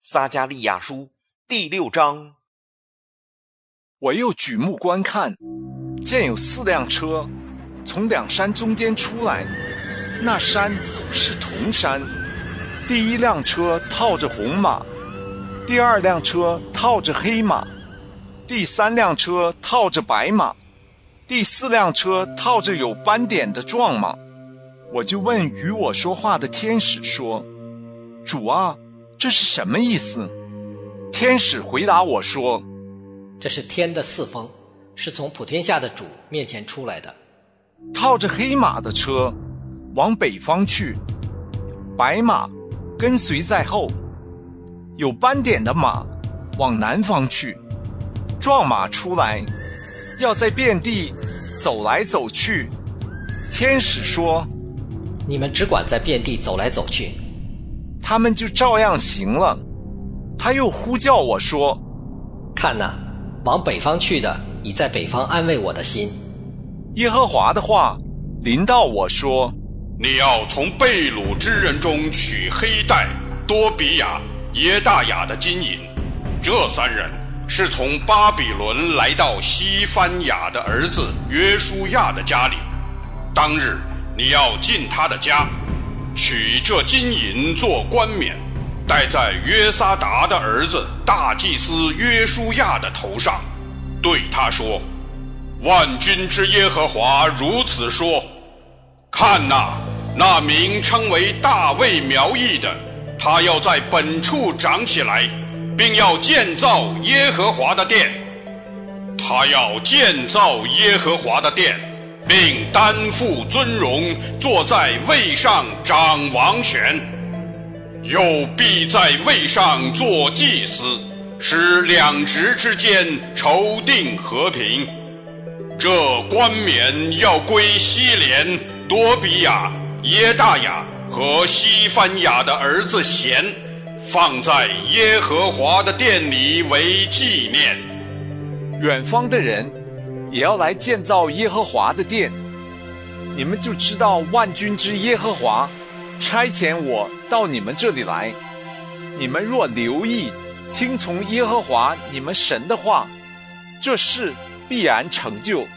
撒迦利亚书第6章。 我又举目观看，见有4辆车从2山中间出来，那山是铜山。第1辆车套着红马，第2辆车套着黑马，第3辆车套着白马，第4辆车套着有斑点的壮马。我就问与我说话的天使说：主啊，这是什么意思？天使回答我说： 这是天的4风，是从普天下的主面前出来的。 套着黑马的车往北方去，白马跟随在后，有斑点的马往南方去。壮马出来，要在遍地走来走去。天使说： 你们只管在遍地走来走去。 他们就照样行了。他又呼叫我说： 看哪，往北方去的已在北方安慰我的心。 耶和华的话临到我说： 你要从被掳之人中取黑带、多比亚、耶大雅的金银。这3人是从巴比伦来到西番雅的儿子约书亚的家里。当日你要进他的家，取这金银做冠冕，戴在约撒达的儿子大祭司约书亚的头上，对他说：万军之耶和华如此说，看哪，那名称为大卫苗裔的，他要在本处长起来，并要建造耶和华的殿。他要建造耶和华的殿，并担负尊荣，坐在位上掌王权，又必在位上做祭司，使两职之间筹定和平。这冠冕要归希连、多比亚、耶大雅和西番雅的儿子贤，放在耶和华的殿里为纪念。 远方的人也要来建造耶和华的殿，你们就知道万军之耶和华差遣我到你们这里来。你们若留意听从耶和华你们神的话，这事必然成就。